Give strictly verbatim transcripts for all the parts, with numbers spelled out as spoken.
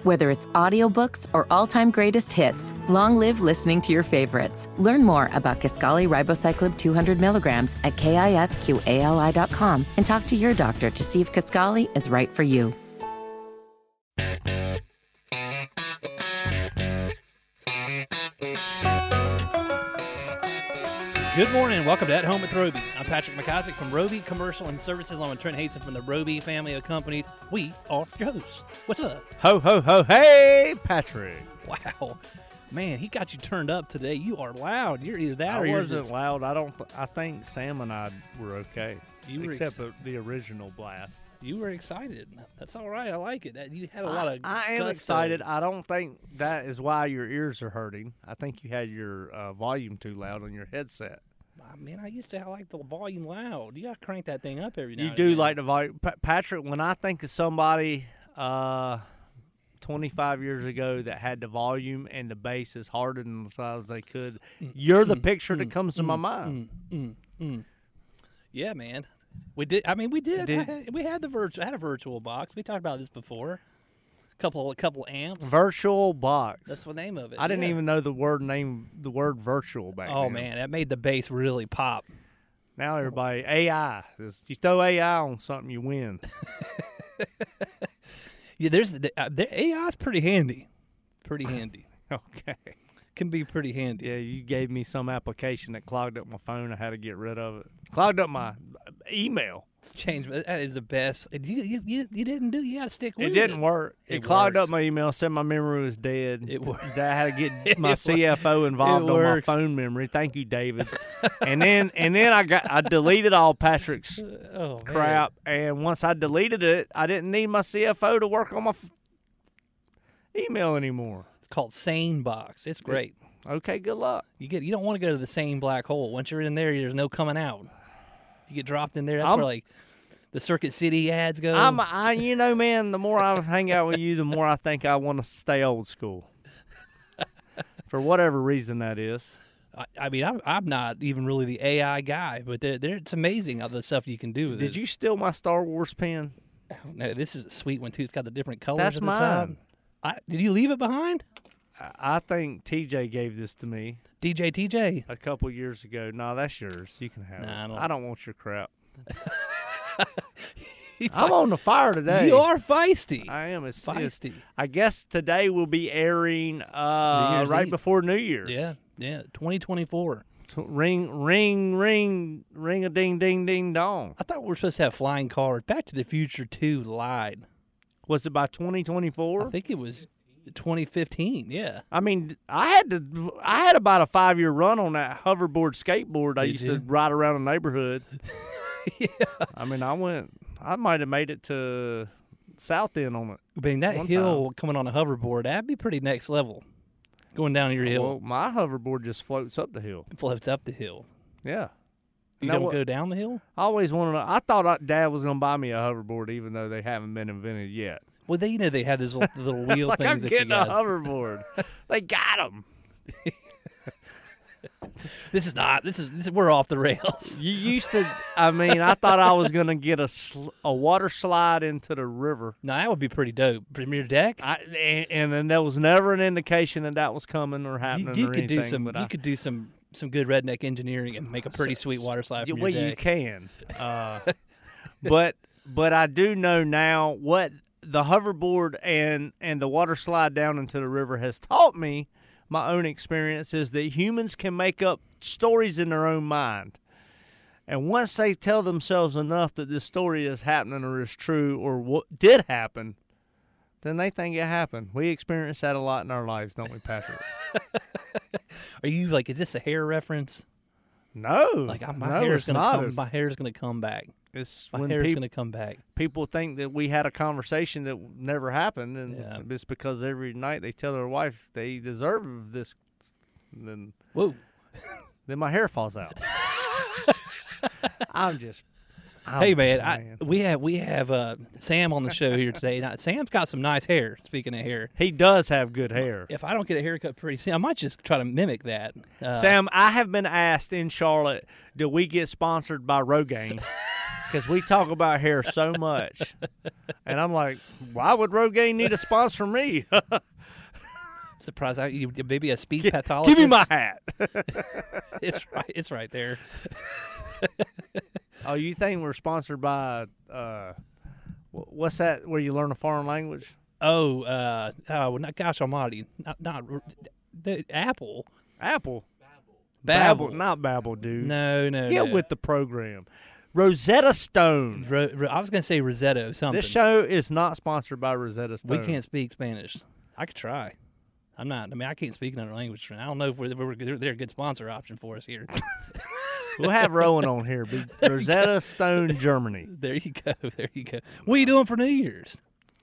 Whether it's audiobooks or all-time greatest hits, long live listening to your favorites. Learn more about Kisqali Ribociclib two hundred milligrams at kisqali dot com and talk to your doctor to see if Kisqali is right for you. Good morning and welcome to At Home with Roby. I'm Patrick McIsaac from Roby Commercial and Services, along with Trent Hasten from the Roby family of companies. We are your hosts. What's up? Ho, ho, ho, hey, Patrick. Wow. Man, he got you turned up today. You are loud. You're either that I or you're wasn't just... loud. I don't. Th- I think Sam and I were okay. You were except ex- the, the original blast. You were excited. That's all right. I like it. That- You had a lot of I, I am gusto. excited. I don't think that is why your ears are hurting. I think you had your uh, volume too loud on your headset. Oh, man, I used to like the volume loud. You got to crank that thing up every now You and do again. like the volume. Pa- Patrick, when I think of somebody uh, twenty-five years ago that had the volume and the bass as hard and as loud as they could, Mm, you're the mm, picture mm, that comes to mm, my mind. Mm, mm, mm. Yeah, man. We did. I mean, we did. Did- I had, we had the virtual. I had a virtual box. We talked about this before. Couple, a couple amps. Virtual box. That's the name of it. I didn't yeah. even know the word name, the word virtual back Oh then. man, that made the bass really pop. Now everybody A I. Just- You throw A I on something, you win. Yeah, there's the, uh, the A I's pretty handy. Pretty handy. Okay. Can be pretty handy. Yeah, you gave me some application that clogged up my phone. I had to get rid of it. Clogged up my email. It's changed. but That is the best. You you you, you didn't do. You got to stick with It it. didn't work. It, It clogged works. up my email. Said my memory was dead. It wor- That I had to get my It C F O involved it on my works. phone memory. Thank you, David. and then and then I got I deleted all Patrick's Oh man. crap. And once I deleted it, I didn't need my C F O to work on my f- email anymore. It's called Sane Box. It's great. Okay, good luck. You get. You don't want to go to the same black hole. Once you're in there, there's no coming out. You get dropped in there. That's I'm- where like the Circuit City ads go. I'm, I, you know, man. The more I hang out with you, the more I think I want to stay old school. For whatever reason that is. I, I mean, I'm, I'm not even really the A I guy, but they're, they're, it's amazing how the stuff you can do with it. Did you steal my Star Wars pen? No, this is a sweet one too. It's got the different colors. That's at the top. mine. I, did you leave it behind? I, I think T J gave this to me D J T J. a couple years ago. No, that's yours. You can have Nah, it. I don't- I don't want your crap. You I'm on the fire today. You are feisty. I am. It's, it's- feisty. I guess today will be airing uh, New Year's right Eve. before New Year's. Yeah, yeah. twenty twenty-four. T- ring, ring, ring, ring a ding, ding, ding, dong. I thought we were supposed to have flying cars. Back to the Future two lied. Was it by twenty twenty-four? I think it was twenty fifteen. Yeah. I mean, I had to. I had about a five year run on that hoverboard skateboard. I Did used you? to ride around the neighborhood. Yeah. I mean, I went. I might have made it to South End on it. I mean, that One hill coming on a hoverboard, that'd be pretty next level. Going down your hill, Well, my hoverboard just floats up the hill. floats up the hill. Yeah. You Now don't what- go down the hill? I always wanted. To, I thought I, Dad was going to buy me a hoverboard, even though they haven't been invented yet. Well, they, you know, they have these little, little wheel It's like things I'm that getting you a got. hoverboard. They got them. This is not. This is. This is. We're off the rails. You used to. I mean, I thought I was going to get a sl- a water slide into the river. Now that would be pretty dope. Premier deck. I, and, and then there was never an indication that that was coming or You, happening you or could anything. do some. but You I, could do some some good redneck engineering and make a pretty sweet water slide from well, your you deck. can. Uh, but but I do know now what the hoverboard and and the water slide down into the river has taught me. My own experience is that humans can make up stories in their own mind. And once they tell themselves enough that this story is happening or is true or what did happen, then they think it happened. We experience that a lot in our lives, don't we, Patrick? Are you like? Is this a hair reference? No. Like I- my no, hair's it's gonna not. come. It's, My hair's gonna come back. it's My when hair's peop- gonna come back. people think that we had a conversation that never happened, and Yeah. it's because every night they tell their wife they deserve this. Then, Whoa. then my hair falls out. I'm just. I'm, Hey man, I, we have we have uh, Sam on the show here today. Now, Sam's got some nice hair. Speaking of hair, he does have good hair. if I don't get a haircut pretty soon, I might just try to mimic that. Uh, Sam, I have been asked in Charlotte, do we get sponsored by Rogaine? because we talk about hair so much. And I'm like, why would Rogaine need a sponsor from me? Surprised I you maybe a speed pathologist. Give me my hat. It's right. It's right there. Oh, you think we're sponsored by uh, wh- what's that? Where you learn a foreign language? Oh, uh, oh, not gosh almighty, not not the Apple. Apple. Babble. Babble, not Babble, dude. No, no, Get no. with the program. Rosetta Stone. Ro- Ro- I was gonna say Rosetto something. This show is not sponsored by Rosetta Stone. We can't speak Spanish. I could try. I'm not. I mean, I can't speak another language. I don't know if we're, we're they're, they're a good sponsor option for us here. We'll have Rowan on here. Be Rosetta Stone, Germany. There you go. There you go. What are you doing for New Year's?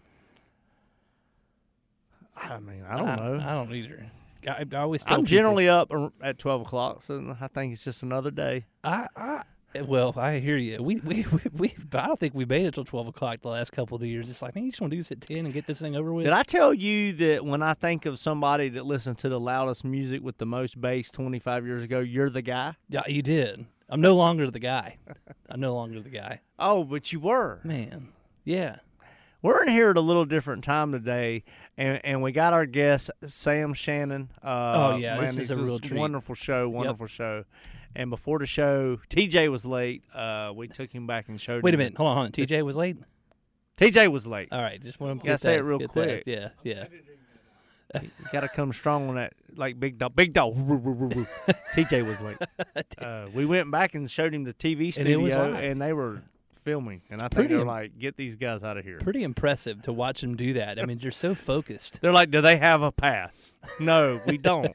I mean, I don't I, know. I don't either. I, I always tell I'm people- generally up ar- at twelve o'clock, so I think it's just another day. I, I well, I hear you. We we, we, we I don't think we made it till twelve o'clock the last couple of years. It's like, man, you just want to do this at ten and get this thing over with. Did I tell you that when I think of somebody that listened to the loudest music with the most bass twenty-five years ago, you're the guy? Yeah, you did. I'm no longer the guy. I'm no longer the guy. Oh, but you were. Man, yeah. We're in here at a little different time today, and, and we got our guest, Sam Shannon. Uh, Oh, yeah, this is a real treat. Wonderful show, wonderful show. And before the show, T J was late. Uh, we took him back and showed Wait a him. minute. Hold on, hold on. T J was late? T J was late. All right, just want to Gotta say it real get quick. That. Yeah, yeah. You got to come strong on that, like big dog. Big dog. T J was late. Uh, we went back and showed him the T V And studio, it was and, live. they were filming. And I think pretty they were im- like, get these guys out of here. Pretty impressive to watch him do that. I mean, you're so focused. They're like, do they have a pass? No, we don't.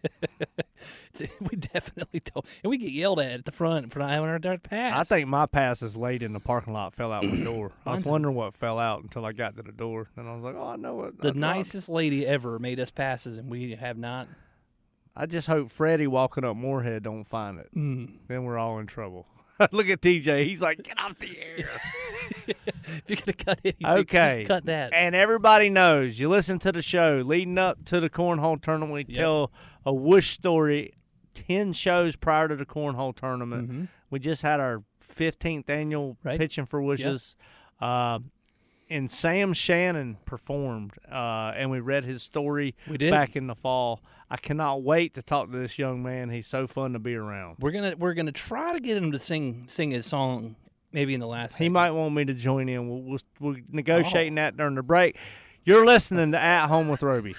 We definitely don't. And we get yelled at at the front for not having our dark pass. I think my pass is laid in the parking lot, fell out the door. I was Mine's- wondering what fell out until I got to the door. And I was like, oh, I know what. the I dropped. nicest lady ever made us passes, and we have not. I just hope Freddie walking up Moorhead don't find it. Mm. Then we're all in trouble. Look at T J. He's like, get off the air. If you're gonna cut anything, Okay. cut that. And everybody knows, you listen to the show leading up to the cornhole tournament. We Yep. tell a whoosh story ten shows prior to the cornhole tournament. Mm-hmm. We just had our fifteenth annual Right. Pitching for Wishes. Uh, and Sam Shannon performed, uh, and we read his story We did. back in the fall. I cannot wait to talk to this young man. He's so fun to be around. We're gonna we're gonna try to get him to sing sing his song maybe in the last. He segment. might want me to join in. We'll, we'll, we're negotiating that during the break. You're listening to At Home with Roby.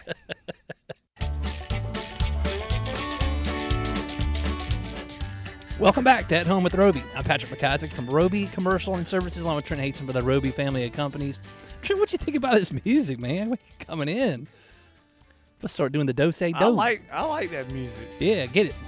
Welcome back to At Home with Roby. I'm Patrick McIsaac from Roby Commercial and Services, along with Trent Hasten for the Roby family of companies. Trent, what you think about this music, man? When you coming in, let's start doing the do say do. I like I like that music. Yeah, get it.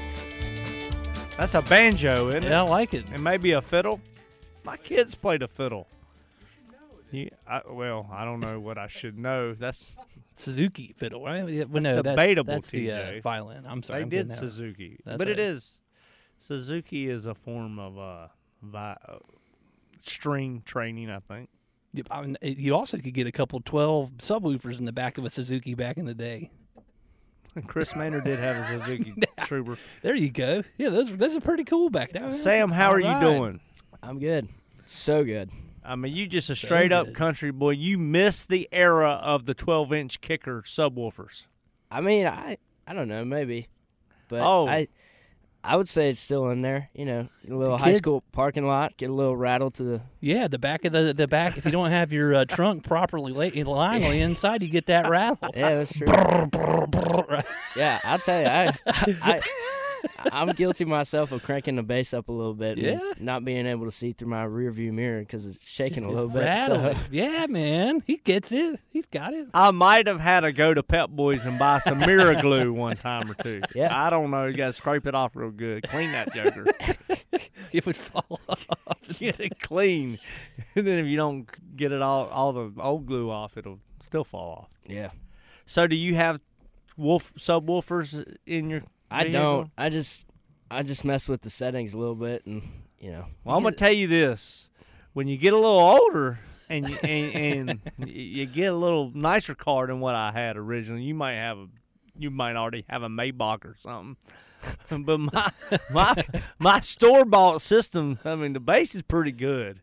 That's a banjo, isn't it? Yeah, I like it. And maybe a fiddle. My kids played a fiddle. Yeah, I, well, I don't know what I should know. That's Suzuki fiddle, right? Yeah, well, no, that- debatable, that's the uh, T J. violin. I'm sorry. they I'm did getting that. Suzuki, That's but it right. is Suzuki is a form of uh, vi- uh, string training, I think. Yep, I mean, you also could get a couple twelve subwoofers in the back of a Suzuki back in the day. Chris Maynard did have a Suzuki Trooper. There you go. Yeah, those those are pretty cool back there. Sam, how All are you right. doing? I'm good. So good. I mean, you just a straight up good. country boy. You missed the era of the twelve inch kicker subwoofers. I mean, I I don't know, maybe, but Oh. I I would say it's still in there. You know, a little The high kids- school parking lot, get a little rattle to the. Yeah, the back of the the back. If you don't have your uh, trunk properly laid lying on the inside, you get that rattle. Yeah, that's true. Right. Yeah, I'll tell you, I, I I'm guilty myself of cranking the bass up a little bit. and Yeah. not being able to see through my rear view mirror because it's shaking a little bit. Rattle. So. Yeah, man, he gets it. He's got it. I might have had to go to Pep Boys and buy some mirror glue one time or two. Yeah. I don't know. You got to scrape it off real good. Clean that joker. It would fall off. Get it clean. And then if you don't get it all, all the old glue off, it'll still fall off. Yeah. So do you have wolf subwoofers in your I vehicle? don't. I just I just mess with the settings a little bit, and you know. Well, I'm going to tell you this. When you get a little older and you, and, and you get a little nicer car than what I had originally, you might have a you might already have a Maybach or something. But my my my store bought system, I mean, the bass is pretty good.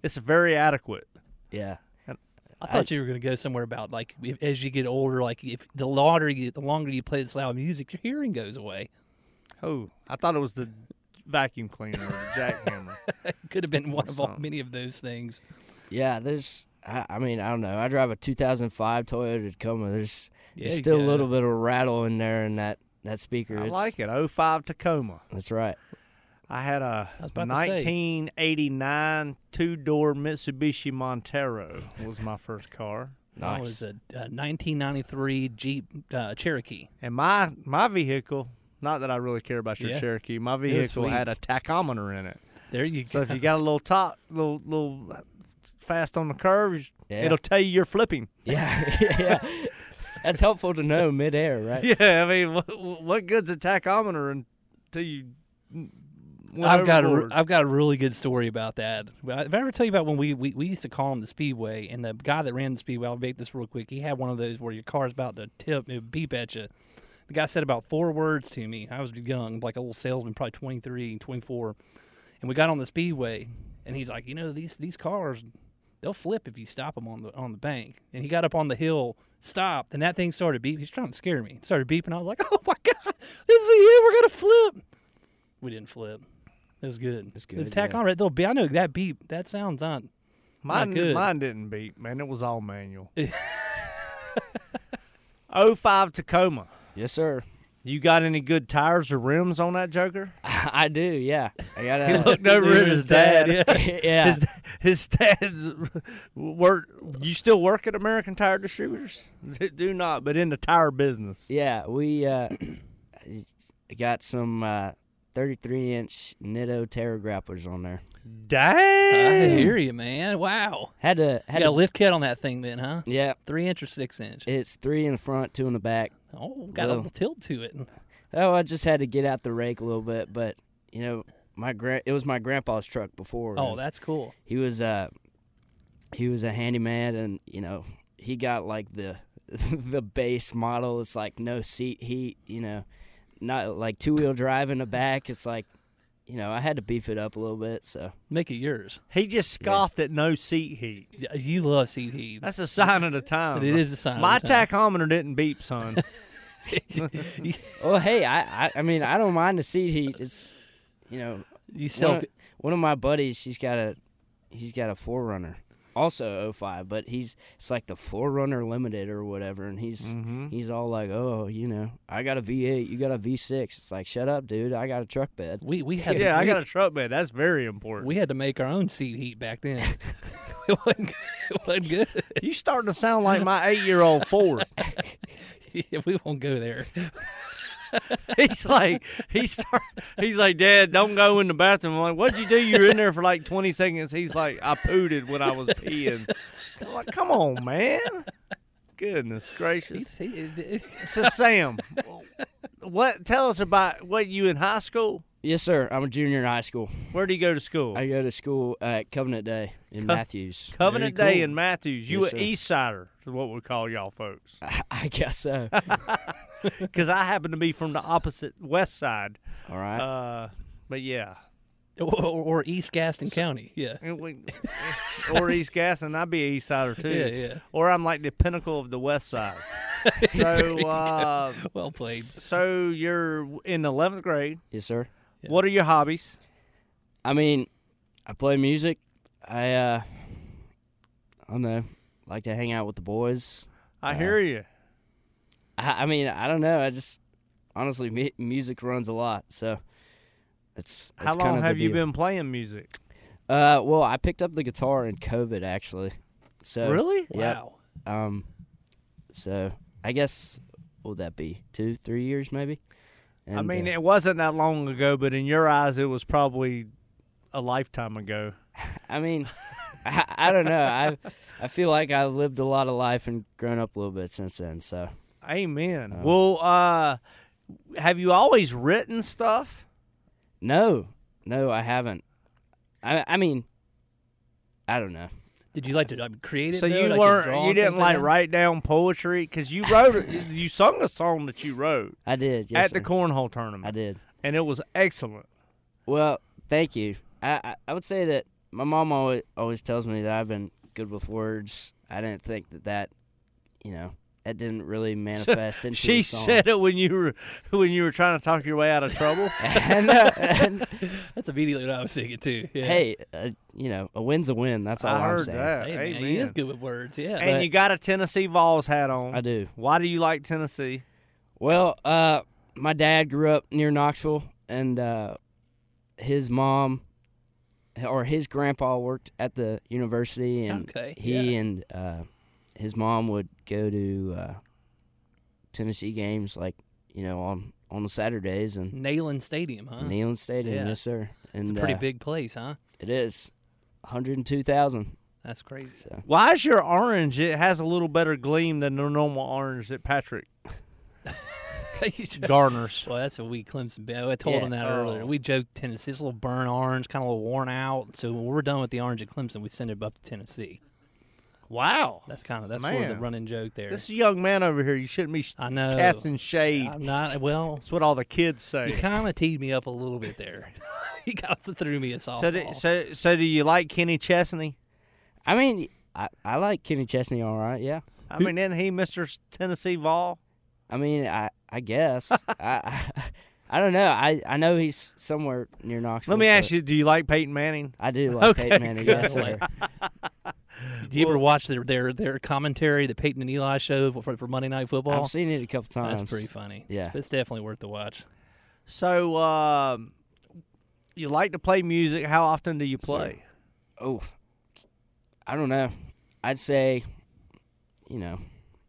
it's very adequate. Yeah. I thought you were going to go somewhere about like if, as you get older, like if the longer you, the longer you play this loud music, your hearing goes away. Oh, I thought it was the vacuum cleaner or the jackhammer. It could have been one Or of all, something. many of those things. Yeah, there's. I, I mean, I don't know. I drive a two thousand five Toyota Tacoma. There's, Yeah, there's still you a got little it. bit of rattle in there in that, that speaker. I It's- like it. oh five Tacoma. That's right. I had a I was about to say. nineteen eighty-nine two-door Mitsubishi Montero was my first car. That was a, a nineteen ninety-three Jeep uh, Cherokee. And my my vehicle, not that I really care about your Yeah. Cherokee, my was vehicle sweet. had a tachometer in it. There you So go. if you got a little top, little little fast on the curves, Yeah. it'll tell you you're flipping. Yeah, yeah. That's helpful to know midair, right? Yeah, I mean, what, what good's a tachometer until you? went I've got a, overboard? I've got a really good story about that. If I ever tell you about when we, we, we used to call him the Speedway, and the guy that ran the Speedway, I'll make this real quick. He had one of those where your car's about to tip, it would beep at you. The guy said about four words to me. I was young, like a little salesman, probably twenty-three, twenty-four. And we got on the Speedway, and he's like, you know, these these cars, they'll flip if you stop them on the on the bank. And he got up on the hill, stopped, and that thing started beeping. He's trying to scare me. It started beeping. I was like, oh my God, this is it. We're gonna flip. We didn't flip. It was good. It's good, It's tack yeah. on right. They'll be. I know that beep. That sounds not. Mine, good. mine didn't beat, man. It was all manual. oh five Tacoma. Yes, sir. You got any good tires or rims on that Joker? I do. Yeah. I got. He looked over at his dad. Yeah. yeah. His, his dad's work. You still work at American Tire Distributors? Do not, but in the tire business. Yeah, we uh, got some uh, thirty-three inch Nitto Terra grapplers on there. I Dang! hear you, man. Wow. Had to Had had a to lift kit on that thing, then, huh? Yeah, Three inch or six inch. it's three in the front, two in the back. Oh, got a Well. little tilt to it. Oh, I just had to get out the rake a little bit, but you know, my gra- it was my grandpa's truck before. Oh, and that's cool. he was uh he was a handyman, and you know, he got like the the base model. It's like no seat heat, you know, not like two wheel drive in the back. It's like, you know, I had to beef it up a little bit. So Make it yours. He just scoffed at no seat heat. Yeah, you love seat heat. That's a sign of the time. It is a sign of My the time. tachometer didn't beep, son. well, hey, I, I I mean, I don't mind the seat heat. It's, you know, You one self. of, one of my buddies, he's got a he's got a Forerunner, also oh five, but he's it's like the Forerunner Limited or whatever, and he's Mhm. he's all like, oh, you know, I got a V eight, you got a V six. It's like, shut up, dude, I got a truck bed. We we had Yeah, I we, got a truck bed. That's very important. we had to make our own seat heat back then. it wasn't it wasn't good. You starting to sound like my eight-year-old Ford. Yeah, we won't go there. He's like, he's start, he's like, Dad, don't go in the bathroom. I'm like, what'd you do? You were in there for like twenty seconds. He's like, I pooted when I was peeing. I'm like, come on, man. Goodness gracious. He- he- So Sam, what? Tell us about what you in high school. Yes, sir. I'm a junior in high school. Where do you go to school? I go to school at Covenant Day in Co- Matthews. Covenant Very Day cool. in Matthews. You Yes, a sir. East Sider is what we call y'all folks. I, I guess so. Because I happen to be from the opposite West Side. All right. Uh, but yeah. or, or East Gaston County. Yeah. And we- or East Gaston, I'd be an East Sider too. Yeah, yeah. Or I'm like the pinnacle of the West Side. So, uh, Well played. so you're in the eleventh grade. yes, sir. Yeah. What are your hobbies? I mean, I play music. I uh, I don't know, like to hang out with the boys. I Uh, hear you. I, I mean, I don't know. I just honestly, mu- music runs a lot, so it's. How it's long kind of have the you deal. been playing music? Uh, well, I picked up the guitar in COVID actually. So Really? Yep. Wow. Um, so I guess what would that be? Two, three years maybe. I And, mean, uh, it wasn't that long ago, but in your eyes, it was probably a lifetime ago. I mean, I, I don't know. I I feel like I lived a lot of life and grown up a little bit since then. So Amen. Uh, well, uh, have you always written stuff? no, no, I haven't. I I mean, I don't know. Did you like to um, create it? So though? you Like weren't, draw you and didn't things like that? write down poetry because you wrote, you sung a song that you wrote I did. Yes, at the sir. cornhole tournament, I did. and it was excellent. Well, thank you. I, I I would say that my mom always always tells me that I've been good with words. I didn't think that that, you know, that didn't really manifest into She a song. said it when you were when you were trying to talk your way out of trouble. and, uh, and, That's immediately what I was thinking too. Yeah. hey, uh, you know, a win's a win. That's all I I'm heard saying. that. Hey, man, Amen. he is good with words. Yeah. And But- you got a Tennessee Vols hat on. I do. Why do you like Tennessee? Well, uh, my dad grew up near Knoxville, and uh, his mom or his grandpa worked at the university, and Okay, he yeah. and uh, his mom would go to uh, Tennessee games, like you know, on on the Saturdays, and Neyland Stadium, huh? Neyland Stadium, Yeah. yes sir. And It's a pretty uh, big place, huh? It is one hundred two thousand. That's crazy. So Why is your orange? It has a little better gleam than the normal orange that Patrick garners. Well, that's what we Clemson. I told Yeah. him that Oh. earlier. We joked Tennessee. It's a little burnt orange, kind of a little worn out. So when we're done with the orange at Clemson, we send it up to Tennessee. Wow. That's kind of that's sort of the Man. running joke there. This young man over here, you shouldn't be sh- I know. casting shade. I'm not. Well, That's what all the kids you say. kind of teed me up a little bit there. He got to threw me a softball. So, do, so, so do you like Kenny Chesney? I mean, I, I like Kenny Chesney, all right, yeah. I mean, isn't he Mister Tennessee Vol? I mean, I I guess I, I I don't know. I, I know he's somewhere near Knoxville. Let me ask but you, do you like Peyton Manning? I do like Okay, Peyton Manning, good. yes, sir. Did you ever watch their, their their commentary, the Peyton and Eli show for, for Monday Night Football? I've seen it a couple times. That's pretty funny. Yeah. It's, it's definitely worth the watch. So, um, you like to play music. How often do you play? Oh, I don't know. I'd say, you know,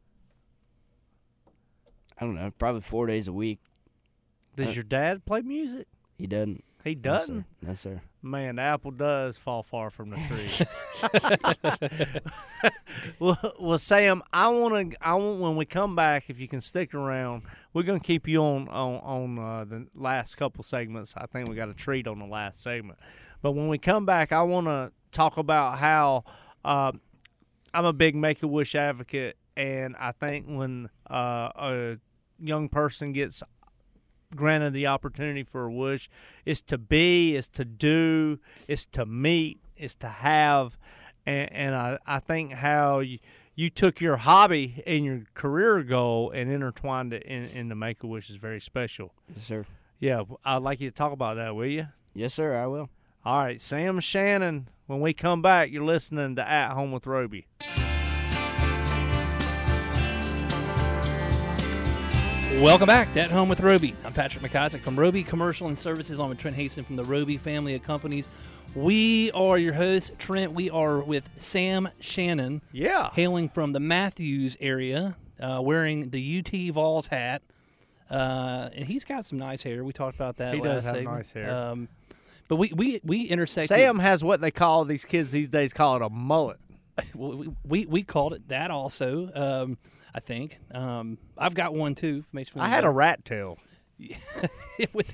I don't know, probably four days a week. Does Uh, your dad play music? He doesn't. He No, doesn't. sir. No, sir. Man, the apple does fall far from the tree. well, well, Sam, I want to. I want when we come back, if you can stick around, we're gonna keep you on on on uh, the last couple segments. I think we got a treat on the last segment, but when we come back, I want to talk about how uh, I'm a big Make a Wish advocate, and I think when uh, a young person gets granted the opportunity for a wish, is to be, is to do, is to meet, is to have, and, and I, I think how you, you took your hobby and your career goal and intertwined it in, in the Make-A-Wish is very special. Yes, sir. Yeah, I'd like you to talk about that, will you? Yes, sir, I will. All right, Sam Shannon, when we come back, you're listening to At Home with Roby. Welcome back to At Home with Roby. I'm Patrick McIsaac from Roby Commercial and Services. I'm with Trent Hastings from the Roby family of companies. We are your hosts, Trent. We are with Sam Shannon, Yeah. hailing from the Matthews area, uh, wearing the U T Vols hat. Uh, and he's got some nice hair. We talked about that He last does have segment. nice hair. Um, but we, we, we intersected. Sam has what they call, these kids these days call it a mullet. we, we, we called it that also, um, I think. Um, I've got one too. Makes me I had a rat tail. with,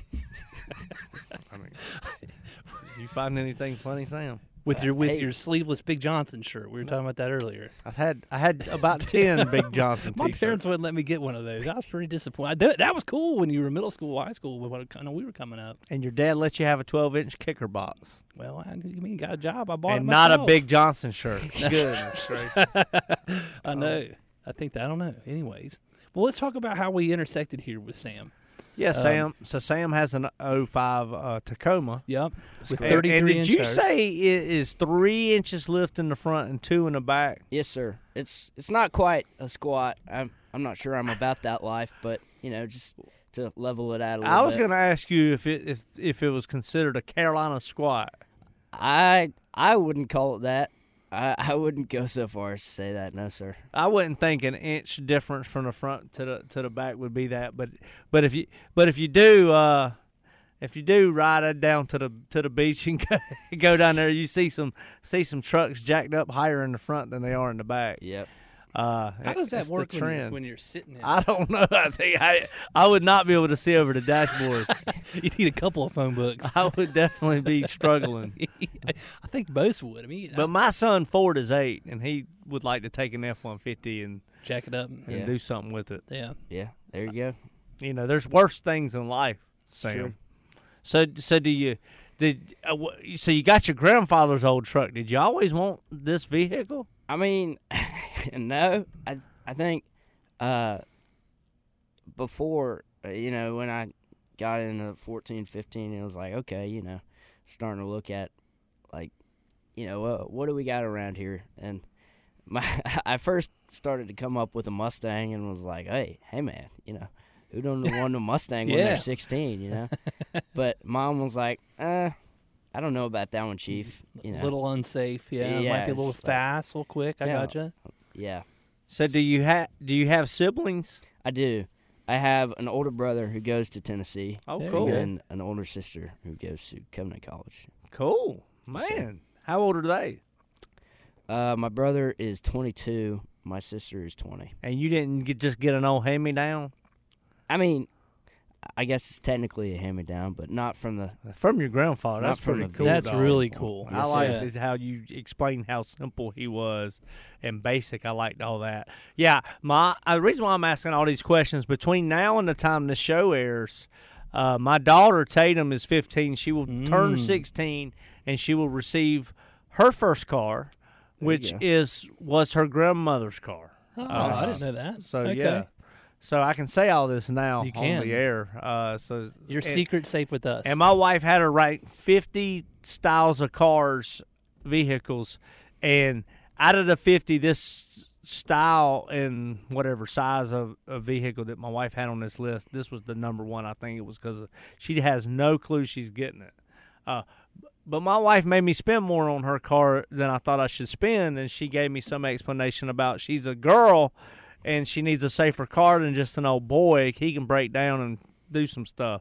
I mean, you find anything funny, Sam? with your with Hey. your sleeveless Big Johnson shirt. We were talking about that earlier. I've had I had about ten Big Johnson My t-shirts. parents wouldn't let me get one of those. I was pretty disappointed. That, that was cool when you were middle school, high school. When what kind of we were coming up. And your dad let you have a twelve inch kicker box. Well, I you mean got a job? I bought And it not a myself. Big Johnson shirt. Goodness gracious. I know. I think that. I don't know. Anyways, well, let's talk about how we intersected here with Sam. Yeah, Sam. So Sam has an oh five uh, Tacoma. Yep. With And, thirty-three and did inch you tires. say it is three inches lift in the front and two in the back? Yes, sir. It's it's not quite a squat. I'm I'm not sure I'm about that life, but you know, just to level it out a little I was bit. going to ask you if it if if it was considered a Carolina squat. I I wouldn't call it that. I, I wouldn't go so far as to say that. No, sir. I wouldn't think an inch difference from the front to the to the back would be that, but but if you but if you do uh, if you do ride it down to the to the beach and go, go down there, you see some see some trucks jacked up higher in the front than they are in the back. Yep. Uh, How does that it's work the when you're, trend. when you're sitting in? I don't know. I think I I would not be able to see over the dashboard. You need a couple of phone books. I would definitely be struggling. I think most would. I mean, But my son Ford is eight, and he would like to take an F one fifty and jack it up. and Yeah. do something with it. Yeah. Yeah. There you go. You know, there's worse things in life, Sam. true. So, so do you Did uh, wh- so? You got your grandfather's old truck. Did you always want this vehicle? I mean, no. I I think uh, before, uh, you know, when I got into fourteen, fifteen, it was like, okay, you know, starting to look at, like, you know, uh, what do we got around here? And my I first started to come up with a Mustang and was like, hey, hey, man, you know, who don't want a Mustang when Yeah. they're sixteen, you know? But Mom was like, uh, I don't know about that one, Chief. You know, A little unsafe, yeah. It might Yeah, be a little it's like- fast, a little quick. I Yeah. gotcha. yeah. So do you have do you have siblings? I do. I have an older brother who goes to Tennessee. Oh, There you cool, go. And an older sister who goes to Covenant College. cool, man. How old are they? Uh, my brother is twenty-two. My sister is twenty. And you didn't get, just get an old hand me down I mean, I guess it's technically a hand-me-down, but not from the. from your grandfather. Not That's from pretty the cool. That's dog. really cool. I Yes, like sir. this, how you explained how simple he was and basic. I liked all that. Yeah, my uh, the reason why I'm asking all these questions between now and the time the show airs, uh, my daughter Tatum is fifteen. She will turn Mm. sixteen, and she will receive her first car, which go. is was her grandmother's car. Oh, Uh, I didn't know that. So okay. yeah, so I can say all this now You on can. the air. Uh, so Your and- secret's safe with us. and my wife had her rank fifty styles of cars, vehicles, and out of the fifty, this style and whatever size of a vehicle that my wife had on this list, this was the number one. I think it was because she has no clue she's getting it. Uh, but my wife made me spend more on her car than I thought I should spend, and she gave me some explanation about she's a girl and she needs a safer car than just an old boy. He can break down and do some stuff.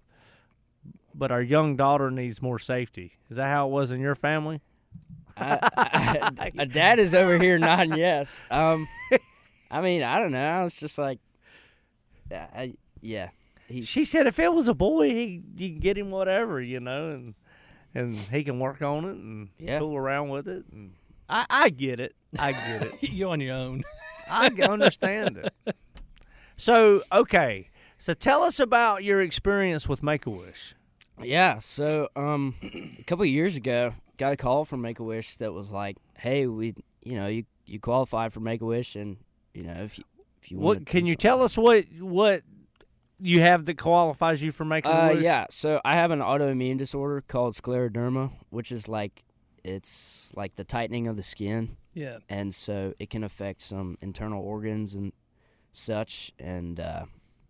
But our young daughter needs more safety. Is that how it was in your family? I, I, a dad is over here nodding yes. Um, I mean, I don't know. I was just like, yeah, I, yeah. He, She said if it was a boy, he you can get him whatever, you know, and and he can work on it and Yeah. tool around with it. And I, I get it. I get it. you on your own. I understand it. So, okay. So tell us about your experience with Make-A-Wish. Yeah, so um, a couple of years ago, got a call from Make-A-Wish that was like, "Hey, we, you know, you you qualified for Make-A-Wish, and you know, if you if you What wanna can do you something." tell us what what you have that qualifies you for Uh, Make-A-Wish? yeah, so I have an autoimmune disorder called scleroderma, which is like it's like the tightening of the skin, Yeah. and so it can affect some internal organs and such, and uh,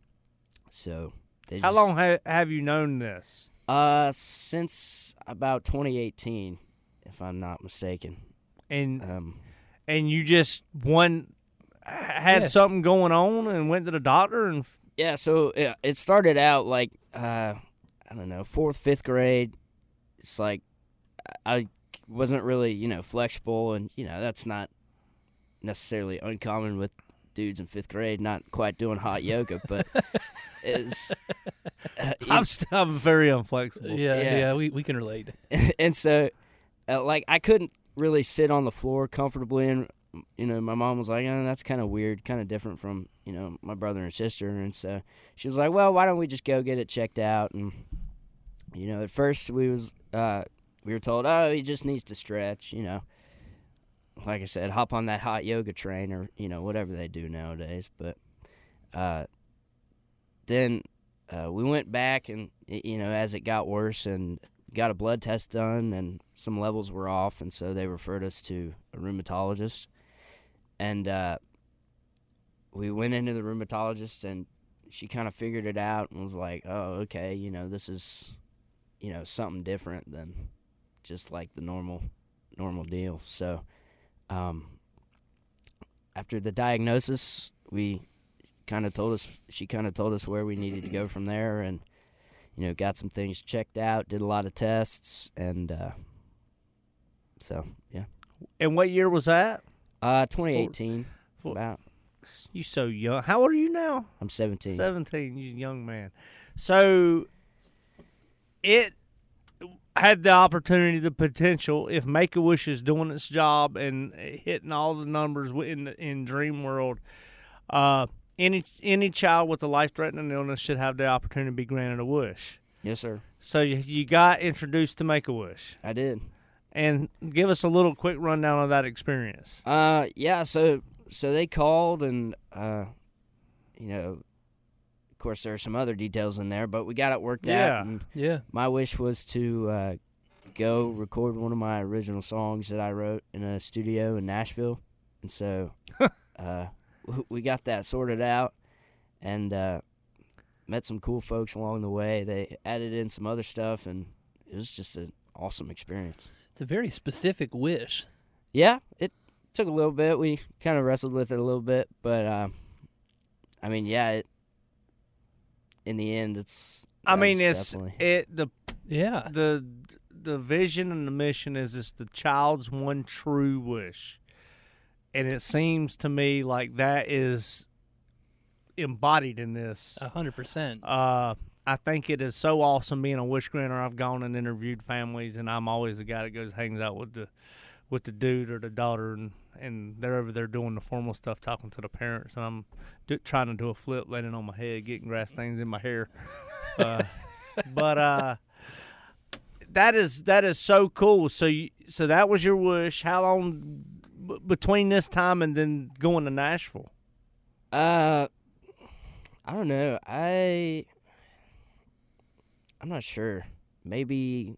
so they How just, long ha- have you known this? Uh, since about twenty eighteen, if I'm not mistaken. And Um. and you just one had Yeah. something going on and went to the doctor and Yeah, so yeah, it started out like uh, I don't know, fourth, fifth grade. It's like I wasn't really, you know, flexible, and you know that's not necessarily uncommon with dudes in fifth grade, not quite doing hot yoga, but it's uh, I'm st- I'm very inflexible. Yeah, Yeah. yeah, we, we can relate. and so uh, like I couldn't really sit on the floor comfortably, and you know my mom was like, oh, that's kind of weird, kind of different from you know my brother and sister, and so she was like, well, why don't we just go get it checked out? And you know at first we was uh we were told, oh, he just needs to stretch, you know like I said, hop on that hot yoga train, or you know whatever they do nowadays. But uh then uh, we went back, and you know as it got worse, and got a blood test done, and some levels were off, and so they referred us to a rheumatologist. And uh, we went into the rheumatologist, and she kind of figured it out and was like, oh, okay, you know, this is, you know, something different than just like the normal normal deal. So um, after the diagnosis, we kind of told us, she kind of told us where we needed to go from there, and you know, got some things checked out, did a lot of tests, and uh, so, yeah. And what year was that? Uh, twenty eighteen, For- about, You so young. How old are you now? I'm seventeen. Seventeen. You young man. So it had the opportunity, the potential, if Make-A-Wish is doing its job and hitting all the numbers in in Dream World, uh, any any child with a life threatening illness should have the opportunity to be granted a wish. Yes, sir. So you, you got introduced to Make-A-Wish. I did. And give us a little quick rundown of that experience. Uh, yeah. So, so they called, and uh, you know, of course, there are some other details in there, but we got it worked Yeah. out. And Yeah. my wish was to uh, go record one of my original songs that I wrote in a studio in Nashville, and so uh, w- we got that sorted out, and uh, met some cool folks along the way. They added in some other stuff, and it was just an awesome experience. It's a very specific wish. Yeah, it took a little bit. We kind of wrestled with it a little bit, but uh, I mean, yeah, it, in the end, it's. I that mean, was it's definitely- it the Yeah. the the vision and the mission is it's the child's one true wish, and it seems to me like that is embodied in this. A hundred percent. Uh, I think it is so awesome being a wish granter. I've gone and interviewed families, and I'm always the guy that goes hangs out with the with the dude or the daughter, and, and they're over there doing the formal stuff, talking to the parents, and I'm do, trying to do a flip, landing on my head, getting grass stains in my hair. Uh, but uh, that is that is so cool. So you, so that was your wish. How long b- between this time and then going to Nashville? Uh, I don't know. I I'm not sure. Maybe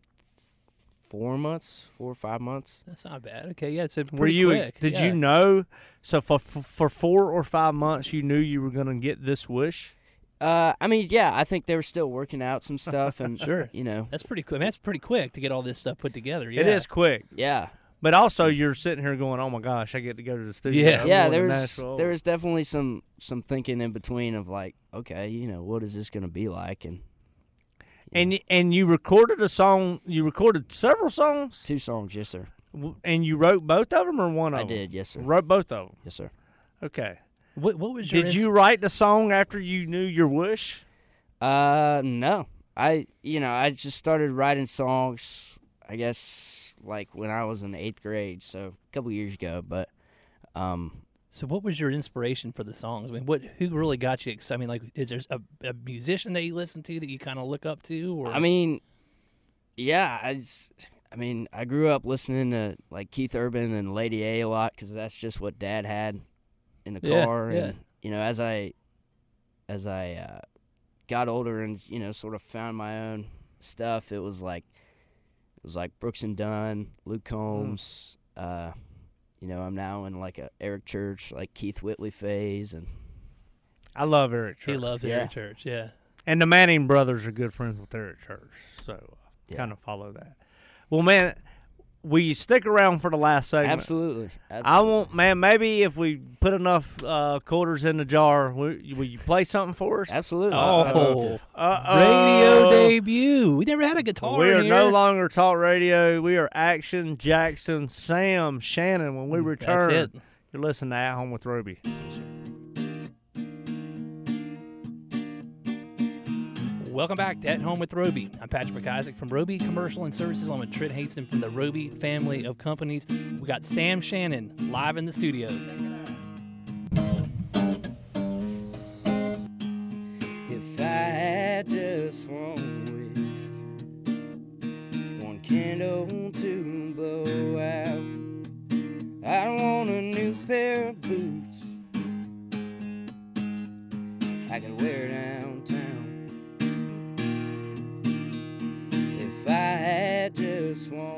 four months, four or five months. That's not bad. Okay, yeah, it's a pretty Were you? quick. Did yeah. you know? So for for four or five months, you knew you were going to get this wish. Uh, I mean, yeah, I think they were still working out some stuff, and Sure. you know, That's pretty quick. I mean, that's pretty quick to get all this stuff put together. Yeah. It is quick, yeah, but also you're sitting here going, "Oh my gosh, I get to go to the studio." Yeah. I'm yeah. going to There was Nashville. there was definitely some some thinking in between of like, okay, you know, what is this going to be like? And and y- and you recorded a song. You recorded several songs, two songs, yes sir. W- and you wrote both of them or one of I them? did, yes sir, Wrote both of them. yes sir. Okay. What, what was your Did ins- you write the song after you knew your wish? Uh, no. I, you know, I just started writing songs, I guess, like when I was in eighth grade, so a couple years ago. But, um, So, what was your inspiration for the songs? I mean, what who really got you excited? I mean, like, is there a, a musician that you listen to that you kind of look up to? Or I mean, yeah, I, s- I mean, I grew up listening to like Keith Urban and Lady A a lot because that's just what Dad had in the Yeah, car. yeah. And you know, as I, as I uh, got older and you know, sort of found my own stuff, it was like, it was like Brooks and Dunn, Luke Combs. Uh, you know, I'm now in like a Eric Church, like Keith Whitley phase, and I love Eric Church. he loves Yeah. Eric Church. Yeah. And the Manning brothers are good friends with Eric Church, so uh, Yeah. kind of follow that. Well, man, will you stick around for the last segment? absolutely, I absolutely. won't, man. Maybe if we put enough uh, quarters in the jar, will, will you play something for us? Absolutely. Oh, I'd love to. Uh-oh. Radio debut. We never had a guitar. We in are here. no longer Talk Radio. We are Action Jackson, Sam Shannon. When we return, That's it. you're listening to At Home with Roby. Welcome back to At Home with Roby. I'm Patrick McIsaac from Roby Commercial and Services. I'm with Trent Haston from the Roby family of companies. We got Sam Shannon live in the studio. If I had just one wish, one candle to blow out, I want a new pair of boots I could wear downtown. If I had just one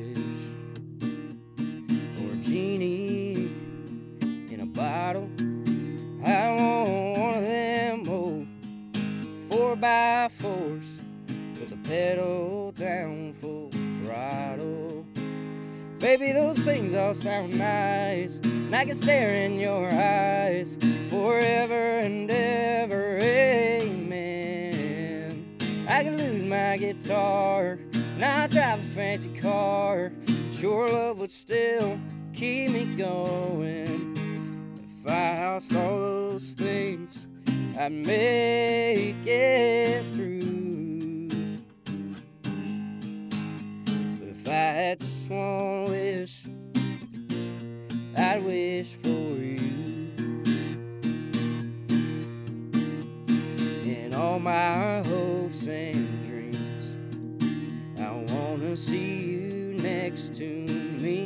wish, or a genie in a bottle, I want one of them old four by fours with a pedal down full throttle. Baby, those things all sound nice, and I can stare in your eyes forever and ever, amen. I can lose my guitar, and I drive a fancy car, but your love would still keep me going. If I lost all those things, I'd make it through. But if I had just one wish, I'd wish for you. And all my hopes and see you next to me,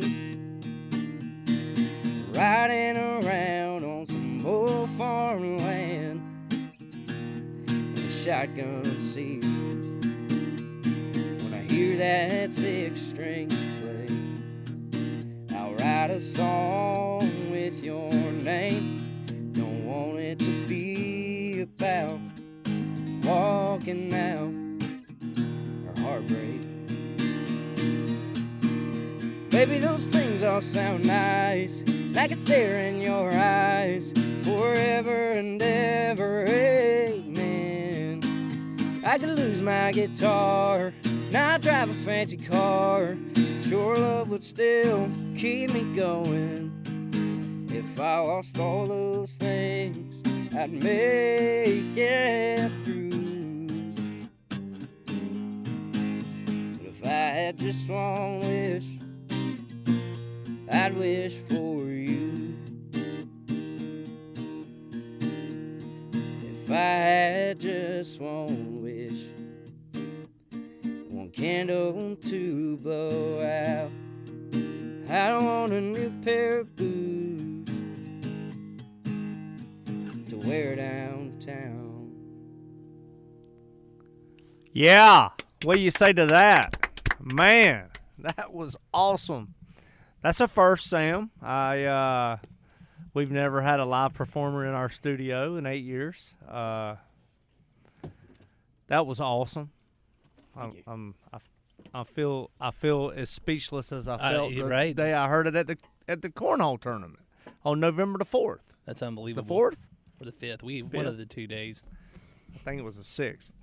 riding around on some old farmland in a shotgun seat. When I hear that six string play, I'll write a song with your name. Don't want it to be about walking out or heartbreak. Baby, those things all sound nice, and I could stare in your eyes forever and ever, amen. I could lose my guitar, not drive a fancy car, but your love would still keep me going. If I lost all those things, I'd make it through. But if I had just one wish, I'd wish for you. If I had just one wish, one candle to blow out, I don't want a new pair of boots to wear downtown. Yeah, what do you say to that? Man, that was awesome. That's a first, Sam. I uh, we've never had a live performer in our studio in eight years. Uh, that was awesome. I, I'm, I, I feel I feel as speechless as I felt uh, the right. day I heard it at the at the cornhole tournament on November the fourth. That's unbelievable. The fourth or the fifth? We Fifth. one of the two days. I think it was the sixth.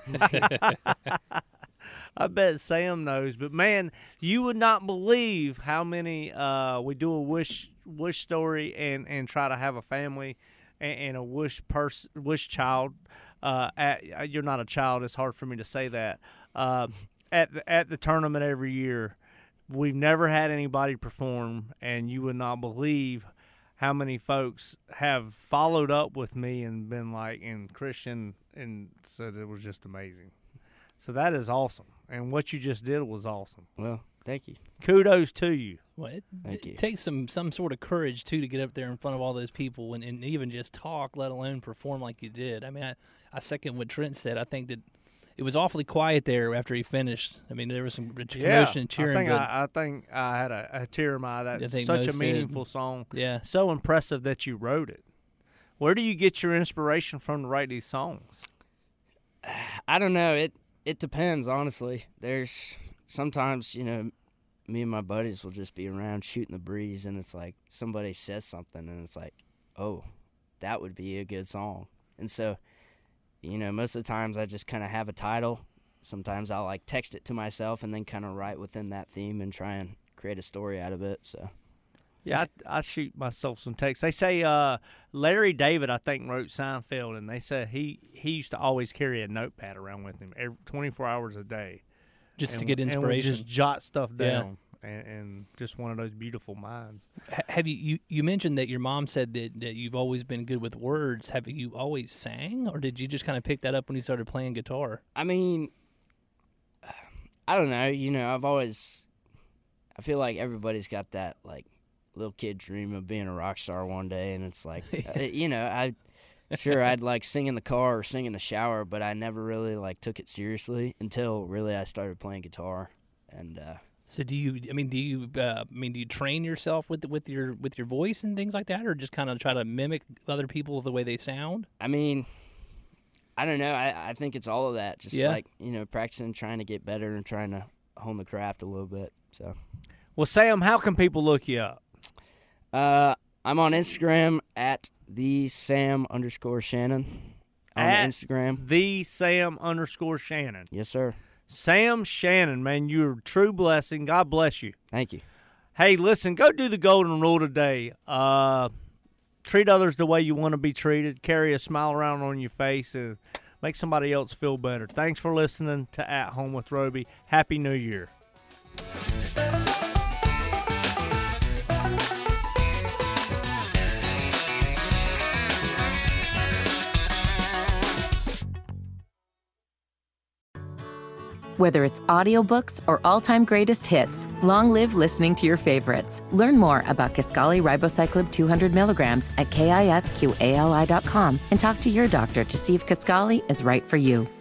I bet Sam knows, but man, you would not believe how many uh, we do a wish wish story and, and try to have a family and, and a wish person wish child. Uh, at, you're not a child. It's hard for me to say that. Uh, at the, at the tournament every year, we've never had anybody perform, and you would not believe how many folks have followed up with me and been like, and Christian, and said it was just amazing. So that is awesome. And what you just did was awesome. Well, thank you. Kudos to you. Well, it Thank d- you. takes some some sort of courage too to get up there in front of all those people and, and even just talk, let alone perform like you did. I mean, I, I second what Trent said. I think that it was awfully quiet there after he finished. I mean, there was some commotion and cheering. I think but I, I think I had a, a tear in my eye. I That's think such a most did. meaningful song. yeah, So impressive that you wrote it. Where do you get your inspiration from to write these songs? I don't know. It it depends, honestly. There's sometimes, you know, me and my buddies will just be around shooting the breeze, and it's like somebody says something, and it's like, oh, that would be a good song. And so, you know, most of the times I just kind of have a title. Sometimes I'll, like, text it to myself and then kind of write within that theme and try and create a story out of it, so. Yeah, I, I shoot myself some texts. They say uh, Larry David, I think, wrote Seinfeld, and they said he, he used to always carry a notepad around with him every, twenty-four hours a day. just and, to get and would inspiration. just jot stuff Yeah. down, and, and just one of those beautiful minds. H- Have you, you you mentioned that your mom said that, that you've always been good with words. Have you always sang, or did you just kind of pick that up when you started playing guitar? I mean, I don't know. You know, I've always, I feel like everybody's got that, like, little kid dream of being a rock star one day, and it's like, uh, you know, I, sure, I'd, like, sing in the car or sing in the shower, but I never really, like, took it seriously until, really, I started playing guitar, and, uh, So do you? I mean, do you? Uh, I mean, do you train yourself with with your with your voice and things like that, or just kind of try to mimic other people the way they sound? I mean, I don't know. I, I think it's all of that. Just Yeah. like, you know, practicing, trying to get better and trying to hone the craft a little bit. So, Well, Sam, how can people look you up? uh, I'm on Instagram at the Sam underscore Shannon on At Instagram. The Sam underscore Shannon. Yes, sir. Sam Shannon, man, you're a true blessing. God bless you. Thank you. Hey, listen, go do the golden rule today. Uh, treat others the way you want to be treated. Carry a smile around on your face and make somebody else feel better. Thanks for listening to At Home with Roby. Happy New Year. Whether it's audiobooks or all-time greatest hits, long live listening to your favorites. Learn more about Kisqali Ribociclib two hundred milligrams at kisqali dot com and talk to your doctor to see if Kisqali is right for you.